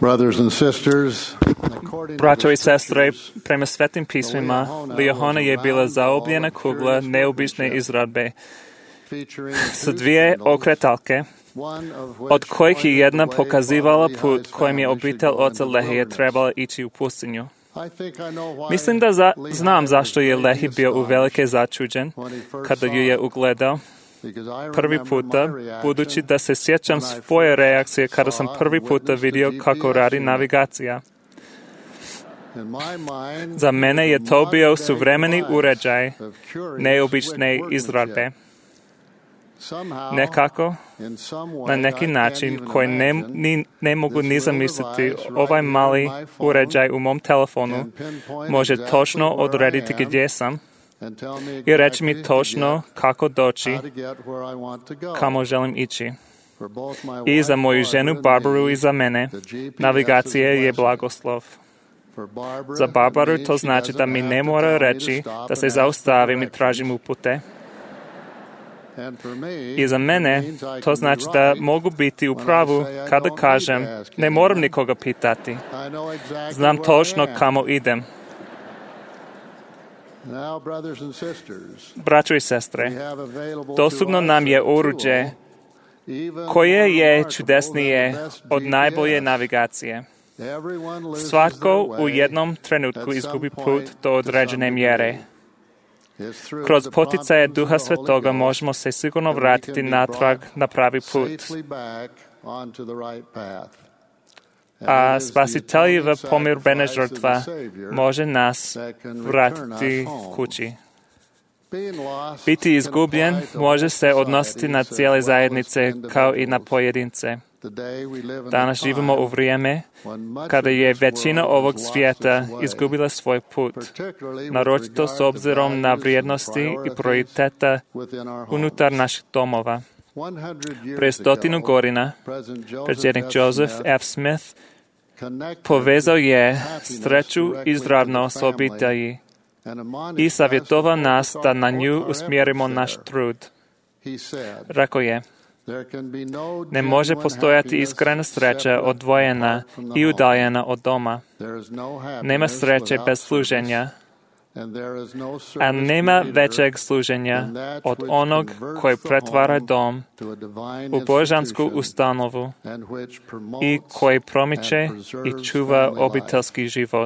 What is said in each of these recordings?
Braćo i sestre, prema svetim pismima, Liahona je bila zaobljena kugla neobične izradbe sa dvije okretalke, od kojih je jedna pokazivala put kojim je obitelj oca Lehija trebala ići u pustinju. Mislim da znam zašto je Lehi bio uvelike začuđen kada ju je ugledao prvi puta, budući da se sjećam svoje reakcije kada sam prvi puta vidio kako radi navigacija. Za mene je to bio suvremeni uređaj neobične izradbe. Nekako, na neki način koji ne mogu ni zamisliti, ovaj mali uređaj u mom telefonu može točno odrediti gdje sam i reći mi točno kako doći, kamo želim ići. I za moju ženu Barbaru i za mene, navigacija je blagoslov. Za Barbaru to znači da mi ne mora reći da se zaustavim i tražim upute. I za mene to znači da mogu biti u pravu kada kažem ne moram nikoga pitati. Znam točno kamo idem. Braćo i sestre, dostupno nam je oruđe koje je čudesnije od najbolje navigacije. Svatko u jednom trenutku izgubi put do određene mjere. Kroz poticaje Duha Svetoga možemo se sigurno vratiti natrag na pravi put. A spasiteljeva pomirbena žrtva može nas vratiti kući. Biti izgubljen može se odnositi na cijele zajednice kao i na pojedince. Danas živimo u vrijeme kada je većina ovog svijeta izgubila svoj put, naročito s obzirom na vrijednosti i prioriteta unutar naših domova. Pre 100 godina predsjednik Joseph F. Smith povezao je sreću i zdravlje s obitelji i savjetovao nas da na nju usmjerimo naš trud. Rekao je, ne može postojati iskrena sreća odvojena i udaljena od doma. Nema sreće bez služenja, a nema većeg služenja od onog koji pretvara dom u božansku ustanovu i koji promiče i čuva obiteljski život.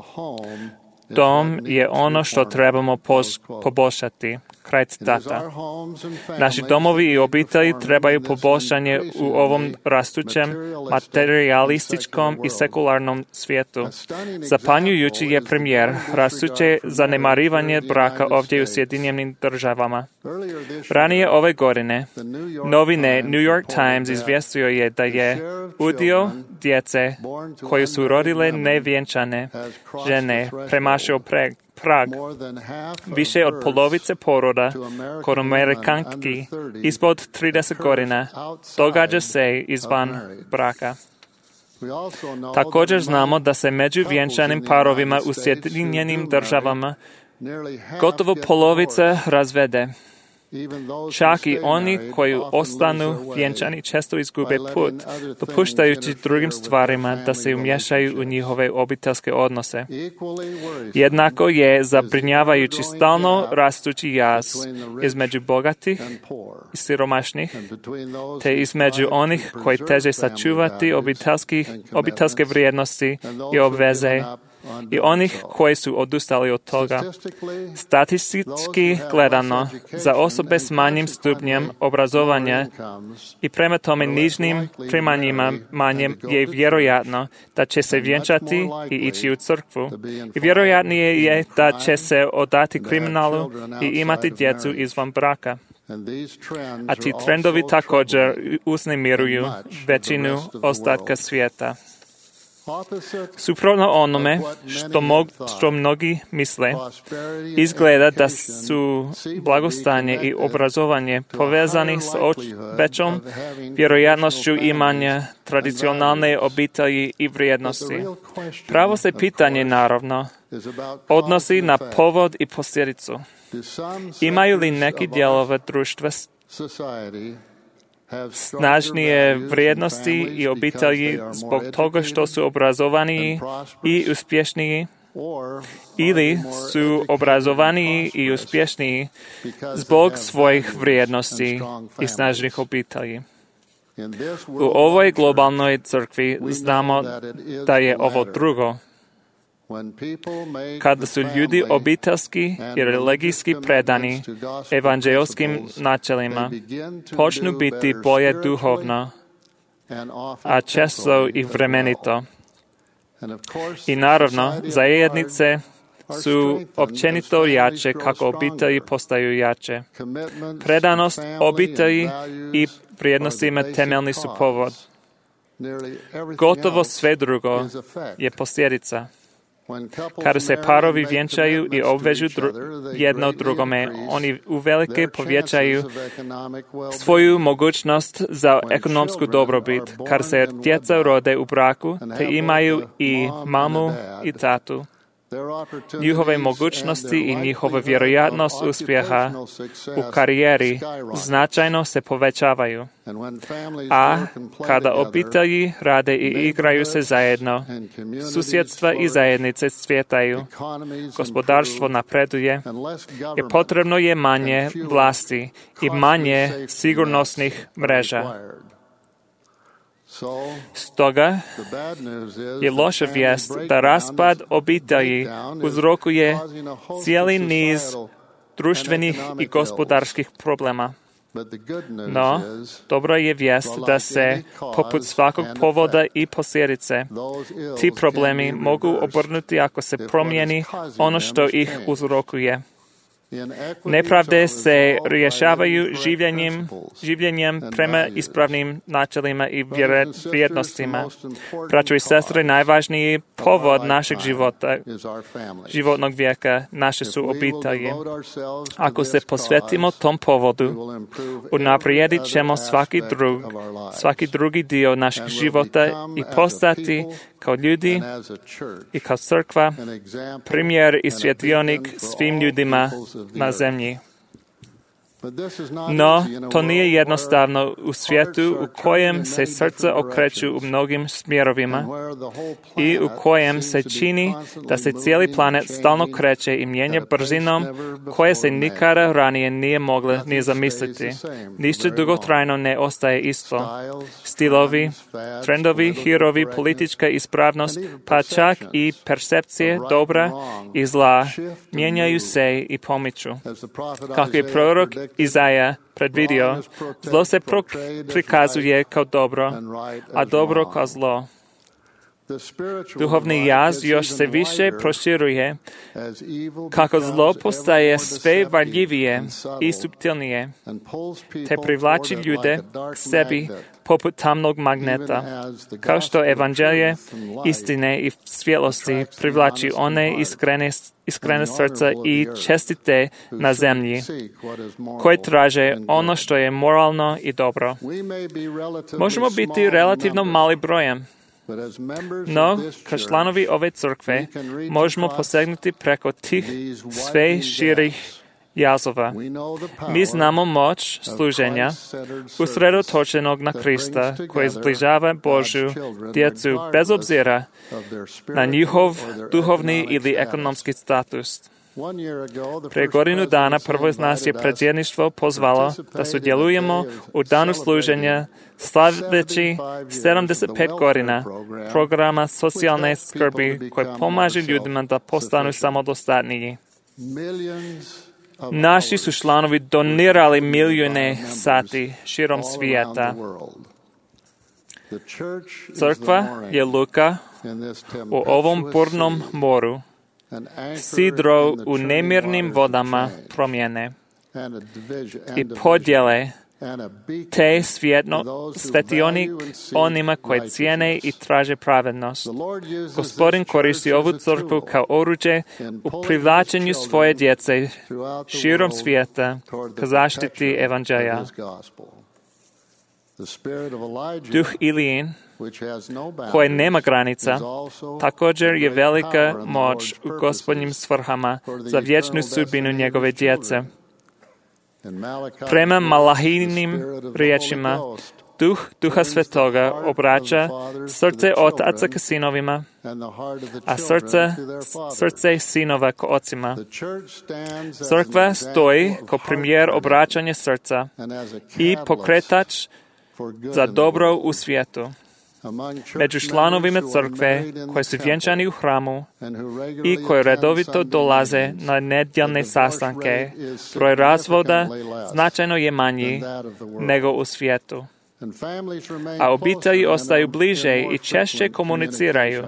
Dom je ono što trebamo poboljšati. Kraj citata. Naši domovi i obitelji trebaju poboljšanje u ovom rastućem, materialističkom i sekularnom svijetu. Zapanjujući je primjer rastuće zanemarivanje braka ovdje u Sjedinjenim Državama. Ranije ove godine novine New York Times izvijestio je da je udio djece koje su rodile nevjenčane žene premašio prag. Više od polovice poroda kod Amerikanki ispod 30 godina događa se izvan braka. Također znamo da se među vjenčanim parovima u Sjedinjenim Državama gotovo polovica razvede. Čak i oni koji ostanu vjenčani često izgube put, dopuštajući drugim stvarima da se umješaju u njihove obiteljske odnose. Jednako je zabrinjavajući stalno rastući jaz između bogatih i siromašnih, te između onih koji teže sačuvati obiteljske vrijednosti i obveze i onih koji su odustali od toga. Statistički gledano, za osobe s manjim stupnjem obrazovanja i prema tome nižnim primanjima manje je vjerojatno da će se vjenčati i ići u crkvu. I vjerojatnije je da će se odati kriminalu i imati djecu izvan braka. A ti trendovi također uznemiruju većinu ostatka svijeta. Suprotno onome što mnogi misle, izgleda da su blagostanje i obrazovanje povezani s većom vjerojatnošću imanja tradicionalne obitelji i vrijednosti. Pravo se pitanje, naravno, odnosi na povod i posljedicu. Imaju li neki dijelove društva snažnije vrijednosti i obitelji zbog toga što su obrazovaniji i uspješniji, ili su obrazovaniji i uspješniji zbog svojih vrijednosti i snažnih obitelji. U ovoj globalnoj crkvi znamo da je ovo drugo. Kada su ljudi obiteljski i religijski predani evanđeljskim načelima, počnu biti bolje duhovno, a često i vremenito. I naravno, zajednice su općenito jače kako obitelji postaju jače. Predanost obitelji i vrijednostima temeljni su povod. Gotovo sve drugo je posljedica. Kada se parovi vjenčaju i obvežu jedno drugome, oni uvelike povećaju svoju mogućnost za ekonomsku dobrobit. Kada se djeca rode u braku, te imaju i mamu i tatu. Njihove mogućnosti i njihova vjerojatnost uspjeha u karijeri značajno se povećavaju. A kada obitelji rade i igraju se zajedno, susjedstva i zajednice cvjetaju, gospodarstvo napreduje i potrebno je manje vlasti i manje sigurnosnih mreža. Stoga je loša vijest da raspad obitelji uzrokuje cijeli niz društvenih i gospodarskih problema. No, dobra je vijest da se, poput svakog povoda i posljedice, ti problemi mogu obrnuti ako se promijeni ono što ih uzrokuje. Nepravde se rješavaju življenjem prema ispravnim načelima i vrijednostima. Braćo i sestre, najvažniji povod našeg životnog vijeka, naše su obitelji. Ako se posvetimo tom povodu, unaprijedit ćemo svaki drugi dio našeg života i postati kao ljudi i kao crkva primjer i svjetionik svim ljudima na zemlji. No, to nije jednostavno u svijetu u kojem se srca okreću u mnogim smjerovima i u kojem se čini da se cijeli planet stalno kreće i mijenja brzinom koje se nikada ranije nije moglo ni zamisliti. Ništa dugotrajno ne ostaje isto. Stilovi, trendovi, hirovi, politička ispravnost, pa čak i percepcije dobra i zla mijenjaju se i pomiču. Kako je prorok Izaja predvidio, zlo se prikazuje kao dobro, a dobro kao zlo. Duhovni jaz još se više proširuje, kako zlo postaje sve varljivije i suptilnije, te privlači ljude k sebi poput tamnog magneta, kao što evanđelje istine i svjetlosti privlači one iskrene srca i čestite na zemlji, koje traže ono što je moralno i dobro. Možemo biti relativno mali brojem, no, kao članovi ove crkve, možemo posegnuti preko tih sve širih jazova. Mi znamo moć služenja usredotočenog na Krista, koji zbližava Božju djecu bez obzira na njihov duhovni ili ekonomski status. Prije godinu dana prvo iz nas je predsjedništvo pozvalo da sudjelujemo u danu služenja slaveći 75 godina programa socijalne skrbi koji pomaže ljudima da postanu samodostatniji. Naši su članovi donirali milijune sati širom svijeta. Crkva je luka u ovom burnom moru, sidro u nemirnim vodama promjene i podjele, te svetionik onima koje cijene i traže pravednost. Gospodin koristi ovu crkvu kao oruđe u privlačenju svoje djece širom svijeta ka zaštiti evanđelja. Duh Ilijin, koje nema granica, također je velika moć u Gospodnjim svrhama za vječnu sudbinu njegove djece. Prema Malahijnim riječima, Duh Duha Svetoga obraća srce otaca k sinovima, a srce sinova k ocima. Crkva stoji kao primjer obraćanja srca i pokretač za dobro u svijetu. Među članovima crkve koji su vjenčani u hramu i koji redovito dolaze na nedjeljne sastanke, broj razvoda značajno je manji nego u svijetu. A obitelji ostaju bliže i češće komuniciraju.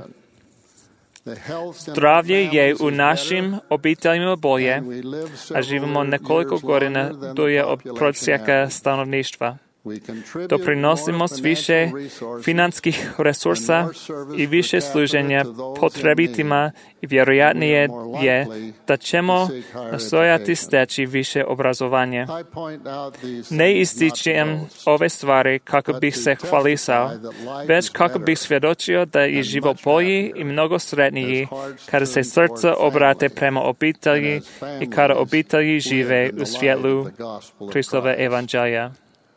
Zdravlje je u našim obiteljima bolje, a živimo nekoliko godina dulje od prosjeka stanovništva. Doprinosimo s više financijskih resursa i više služenja potrebitima i vjerojatnije je da ćemo nastojati steći više obrazovanja. Ne ističem ove stvari kako bih se hvalisao, već kako bih svjedočio da je život bolji i mnogo sretniji kada se srca obrate prema obitelji i kada obitelji žive u svjetlu Kristove evanđelja.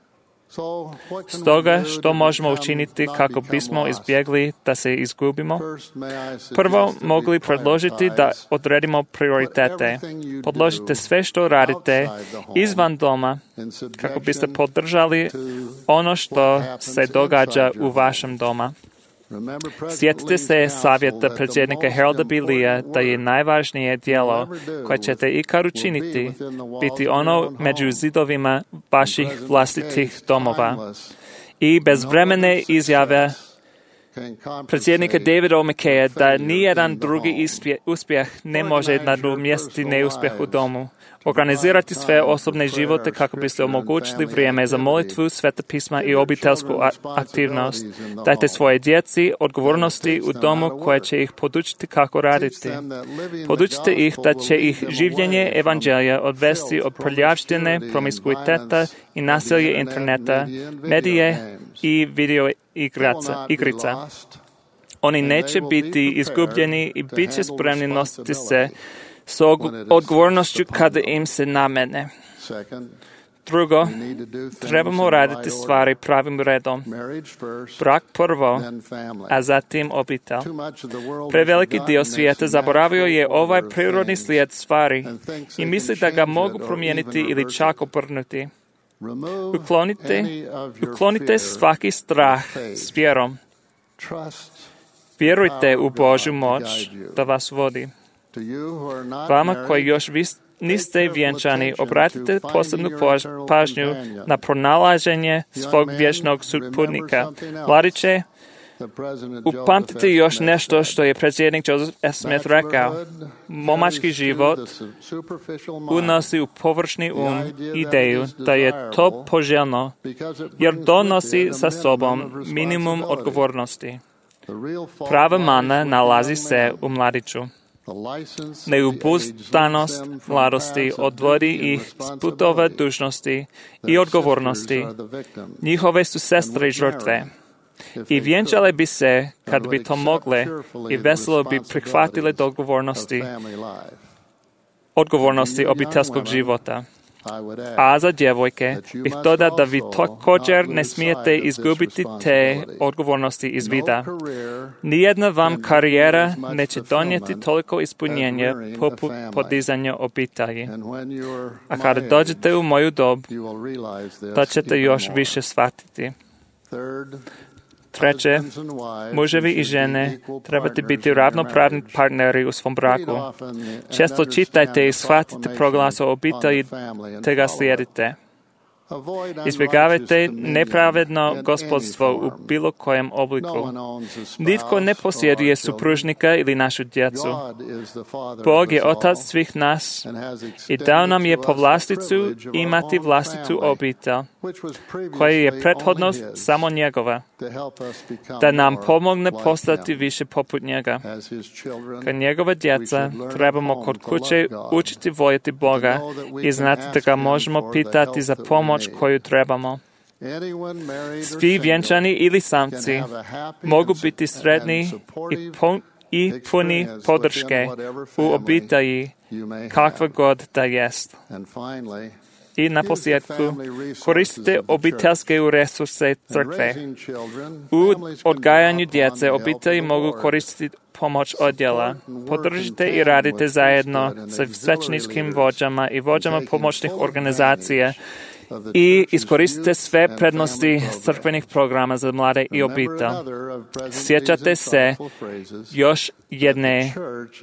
Stoga, što možemo učiniti kako bismo izbjegli da se izgubimo? Prvo, mogli predložiti da odredimo prioritete. Podložite sve što radite izvan doma kako biste podržali ono što se događa u vašem doma. Sjetite se savjeta predsjednika Harolda Billija da je najvažnije djelo koje ćete ikad učiniti biti ono među zidovima vaših vlastitih domova. I bezvremene izjave predsjednika Davida McKaya da nijedan drugi uspjeh ne može nadomjestiti neuspjeh u domu. Organizirati sve osobne živote kako biste omogućili vrijeme za molitvu, sveta pisma i obiteljsku aktivnost. Dajte svoje djeci odgovornosti u domu koje će ih podučiti kako raditi. Podučite ih da će ih življenje evanđelja odvesti od prljavštine, promiskuiteta i nasilje interneta, medije i video igrica. Oni neće biti izgubljeni i bit će spremni nositi se s odgovornošću kada im se namene. Drugo, trebamo raditi stvari pravim redom. Brak prvo, a zatim obitelj. Preveliki dio svijeta zaboravio je ovaj prirodni slijed stvari i misli da ga mogu promijeniti ili čak obrnuti. Uklonite svaki strah s vjerom. Vjerujte u Božju moć da vas vodi. Vama koji još niste vjenčani, obratite posebnu pažnju na pronalaženje svog vječnog suputnika. Mladiće, upamtite još nešto što je predsjednik Joseph S. Smith rekao. Momački život unosi u površni ideju da je to poželjno, jer donosi sa sobom minimum odgovornosti. Prava mana nalazi se u mladiću. Neubuzdanost mladosti odvodi ih s putova dužnosti i odgovornosti. Njihove su sestre žrtve. I vjenčale bi se, kad bi to mogle, i veselo bi prihvatile do odgovornosti obiteljskog života. A za djevojke bih dodao da vi također ne smijete izgubiti te odgovornosti iz vida. Nijedna vam karijera neće donijeti toliko ispunjenja poput podizanja obitelji. A kada dođete u moju dob, to ćete još više shvatiti. Treće, muževi i žene trebate biti ravnopravni partneri u svom braku. Često čitajte i shvatite proglas o obitelji te ga slijedite. Izbjegavajte nepravedno gospodstvo u bilo kojem obliku. Nitko ne posjeduje supružnika ili našu djecu. Bog je otac svih nas i dao nam je po vlasticu imati vlastitu obitelj, koja je prethodno samo njegova, da nam pomogne postati više poput njega. Kad njegova djeca trebamo kod kuće učiti voljeti Boga i znati da ga možemo pitati za pomoć koju trebamo. Svi vjenčani ili samci mogu biti sretni i puni podrške u obitelji kakva god da jest. I na posljedku, koristite obiteljske resurse crkve. U odgajanju djece obitelji mogu koristiti pomoć odjela. Podržite i radite zajedno sa svećeničkim vođama i vođama pomoćnih organizacija i iskoristite sve prednosti crkvenih programa za mlade i obitelj. Sjećate se još jedne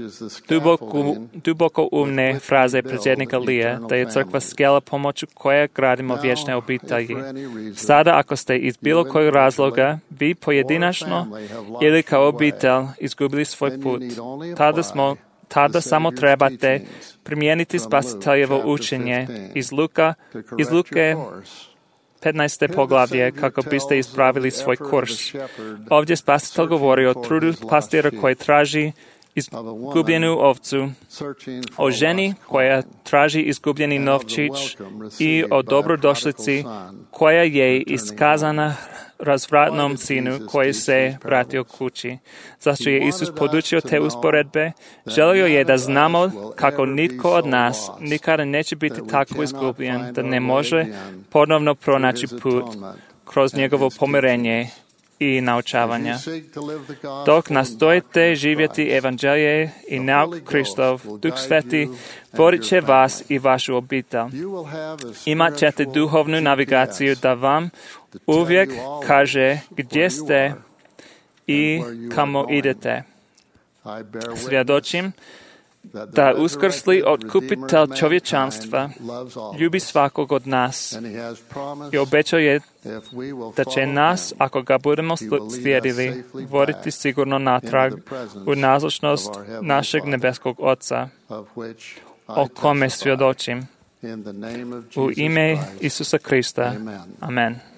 duboko umne fraze predsjednika Lije, da je crkva skela pomoću koje gradimo vječne obitelji. Sada, ako ste iz bilo kojeg razloga, vi pojedinačno ili kao obitelj izgubili svoj put, tada samo trebate primijeniti Spasiteljevo učenje iz Luke 15. poglavlje kako biste ispravili svoj kurs. Ovdje Spasitelj govori o trudu pastira koji traži izgubljenu ovcu, o ženi koja traži izgubljeni novčić i o dobrodošlici koja je iskazana razvratnom sinu koji se vratio kući. Zašto je Isus podučio te usporedbe? Želio je da znamo kako nitko od nas nikada neće biti tako izgubljen da ne može ponovno pronaći put kroz njegovo pomirenje i naučavanja. Dok nastojite živjeti evanđelje i nauk Kristov, Duh Sveti vodit će vas i vašu obitelj. Imat ćete duhovnu navigaciju da vam uvijek kaže gdje ste i kamo idete. Svjedočim da uskrsli otkupitelj čovječanstva ljubi svakog od nas i obećao je da će nas, ako ga budemo slijedili, voditi sigurno natrag u nazočnost našeg nebeskog Oca, o kome svjedočim. U ime Isusa Krista. Amen.